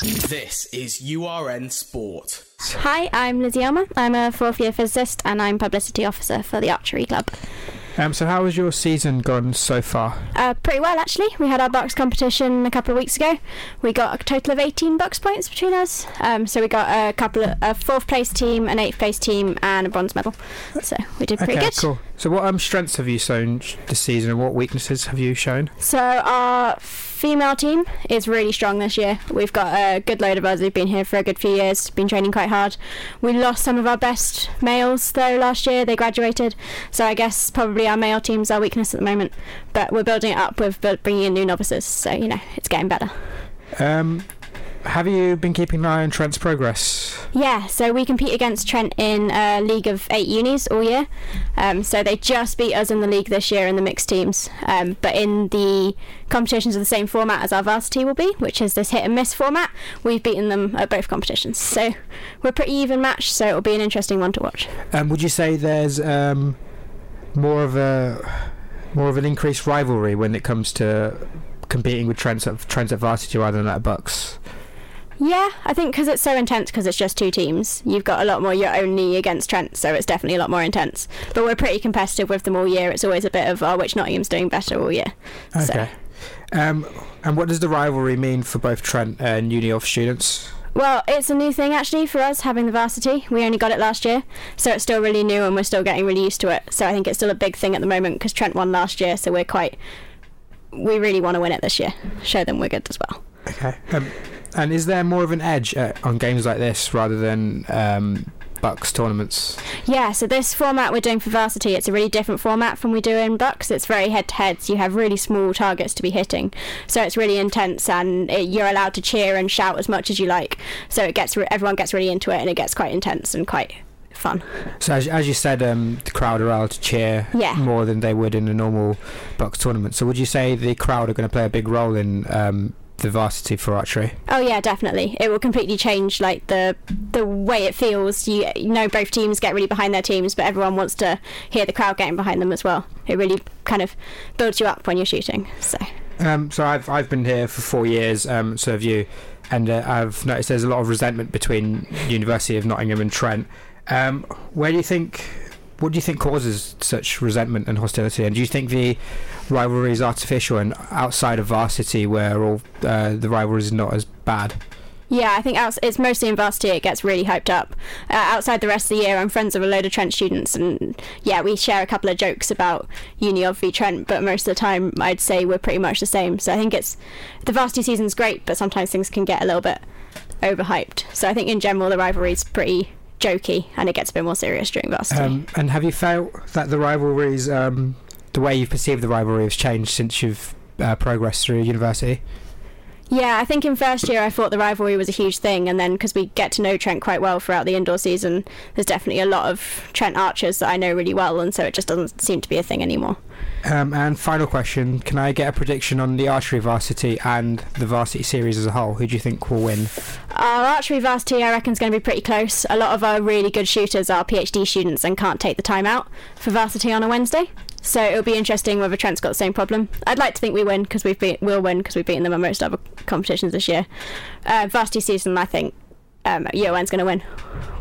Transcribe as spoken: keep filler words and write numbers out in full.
This is U R N Sport. Hi, I'm Lizzie Elmer. I'm a fourth year physicist and I'm publicity officer for the archery club. Um, so how has your season gone so far? Uh, pretty well, actually. We had our box competition a couple of weeks ago. We got a total of eighteen box points between us. Um, so we got a couple of a fourth place team, an eighth place team, and a bronze medal. So we did pretty okay, good. Cool. So what um, strengths have you shown this season, and what weaknesses have you shown? So our female team is really strong this year. We've got a good load of us who've been here for a good few years, been training quite hard. We lost some of our best males though last year. They graduated, so I guess probably our male team's our weakness at the moment. But we're building it up with bringing in new novices, so you know it's getting better. Um, have you been keeping an eye on Trent's progress? Yeah, so we compete against Trent in a league of eight unis all year. Um, so they just beat us in the league this year in the mixed teams. Um, but in the competitions of the same format as our varsity will be, which is this hit and miss format, we've beaten them at both competitions. So we're a pretty even match, so it'll be an interesting one to watch. Um, would you say there's um, more of a more of an increased rivalry when it comes to competing with Trent at, Trent at varsity rather than at Bucks? Yeah, I think because it's so intense, because it's just two teams, you've got a lot more you're only against Trent, so it's definitely a lot more intense. But we're pretty competitive with them all year. It's always a bit of, oh, which Nottingham's doing better all year. Okay. So. Um, and what does the rivalry mean for both Trent and Uni Off students? Well, it's a new thing actually for us, having the varsity. We only got it last year, so it's still really new and we're still getting really used to it. So I think it's still a big thing at the moment, because Trent won last year, so we're quite... We really want to win it this year. Show them we're good as well. Okay. Um, and is there more of an edge uh, on games like this rather than um, Bucks tournaments? Yeah, so this format we're doing for varsity, it's a really different format from we do in Bucks. It's very head-to-head, so you have really small targets to be hitting. So it's really intense, and it, you're allowed to cheer and shout as much as you like. So it gets re- everyone gets really into it, and it gets quite intense and quite fun. So as, as you said, um, the crowd are allowed to cheer yeah. more than they would in a normal Bucks tournament. So would you say the crowd are going to play a big role in um, the varsity for archery? Oh yeah, definitely. It will completely change like the the way it feels. You, you know, both teams get really behind their teams, but everyone wants to hear the crowd getting behind them as well. It really kind of builds you up when you're shooting. So um, so I've I've been here for four years, um, so have you, and uh, I've noticed there's a lot of resentment between University of Nottingham and Trent. Um, where do you think, what do you think causes such resentment and hostility? And do you think the rivalry is artificial and outside of varsity, where all uh, the rivalry is not as bad? Yeah, I think outs- it's mostly in varsity it gets really hyped up. Uh, outside the rest of the year, I'm friends with a load of Trent students, and yeah, we share a couple of jokes about Uni of v Trent, but most of the time I'd say we're pretty much the same. So I think it's the varsity season's great, but sometimes things can get a little bit overhyped. So I think in general the rivalry's pretty jokey, and it gets a bit more serious during varsity. Um, and have you felt that the rivalries, um, the way you've perceived the rivalry has changed since you've uh, progressed through university? Yeah, I think in first year I thought the rivalry was a huge thing, and then because we get to know Trent quite well throughout the indoor season, there's definitely a lot of Trent archers that I know really well, and so it just doesn't seem to be a thing anymore. Um, and final question, can I get a prediction on the archery varsity and the varsity series as a whole? Who do you think will win? Our archery varsity I reckon is going to be pretty close. A lot of our really good shooters are PhD students and can't take the time out for varsity on a Wednesday. So it'll be interesting whether Trent's got the same problem. I'd like to think we win because we've be- we'll win because we've beaten them at most other competitions this year. Uh, varsity season, I think um, U O N's going to win.